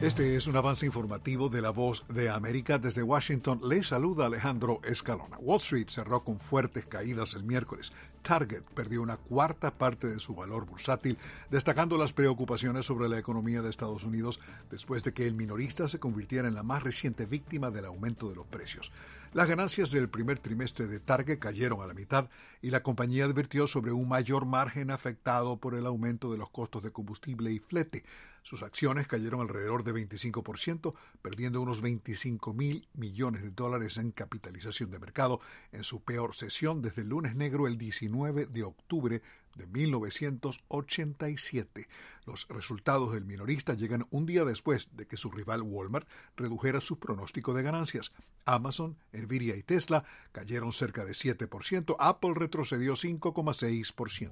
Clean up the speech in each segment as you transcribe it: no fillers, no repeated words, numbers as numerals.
Este es un avance informativo de La Voz de América. Desde Washington le saluda Alejandro Escalona. Wall Street cerró con fuertes caídas el miércoles. Target perdió una cuarta parte de su valor bursátil, destacando las preocupaciones sobre la economía de Estados Unidos después de que el minorista se convirtiera en la más reciente víctima del aumento de los precios. Las ganancias del primer trimestre de Target cayeron a la mitad y la compañía advirtió sobre un mayor margen afectado por el aumento de los costos de combustible y flete. Sus acciones cayeron alrededor de 25%, perdiendo unos $25,000 millones en capitalización de mercado en su peor sesión desde el lunes negro el 19 de octubre de 1987. Los resultados del minorista llegan un día después de que su rival Walmart redujera su pronóstico de ganancias. Amazon, Nvidia y Tesla cayeron cerca de 7%, Apple retrocedió 5,6%.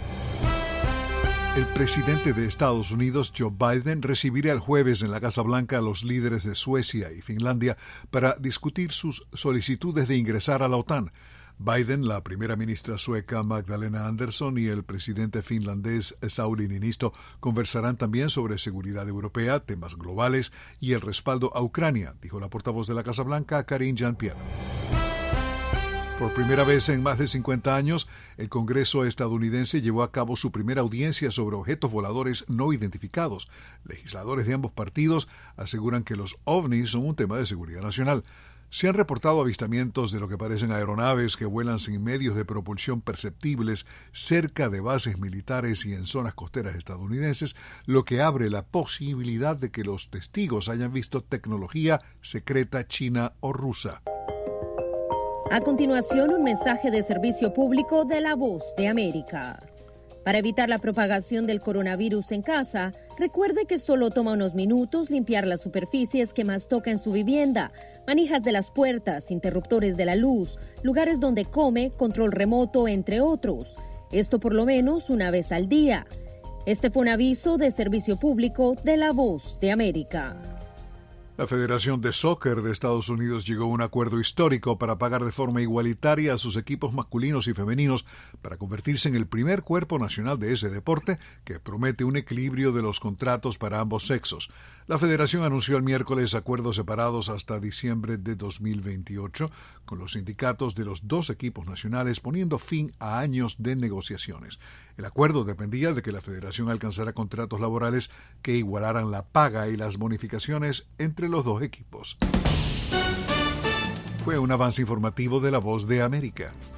El presidente de Estados Unidos, Joe Biden, recibirá el jueves en la Casa Blanca a los líderes de Suecia y Finlandia para discutir sus solicitudes de ingresar a la OTAN. Biden, la primera ministra sueca Magdalena Andersson y el presidente finlandés Sauli Niinisto conversarán también sobre seguridad europea, temas globales y el respaldo a Ucrania, dijo la portavoz de la Casa Blanca, Karine Jean-Pierre. Por primera vez en más de 50 años, el Congreso estadounidense llevó a cabo su primera audiencia sobre objetos voladores no identificados. Legisladores de ambos partidos aseguran que los ovnis son un tema de seguridad nacional. Se han reportado avistamientos de lo que parecen aeronaves que vuelan sin medios de propulsión perceptibles cerca de bases militares y en zonas costeras estadounidenses, lo que abre la posibilidad de que los testigos hayan visto tecnología secreta china o rusa. A continuación, un mensaje de servicio público de La Voz de América. Para evitar la propagación del coronavirus en casa, recuerde que solo toma unos minutos limpiar las superficies que más toca en su vivienda, manijas de las puertas, interruptores de la luz, lugares donde come, control remoto, entre otros. Esto por lo menos una vez al día. Este fue un aviso de servicio público de La Voz de América. La Federación de Soccer de Estados Unidos llegó a un acuerdo histórico para pagar de forma igualitaria a sus equipos masculinos y femeninos para convertirse en el primer cuerpo nacional de ese deporte que promete un equilibrio de los contratos para ambos sexos. La Federación anunció el miércoles acuerdos separados hasta diciembre de 2028 con los sindicatos de los dos equipos nacionales, poniendo fin a años de negociaciones. El acuerdo dependía de que la Federación alcanzara contratos laborales que igualaran la paga y las bonificaciones entre los dos equipos. Fue un avance informativo de La Voz de América.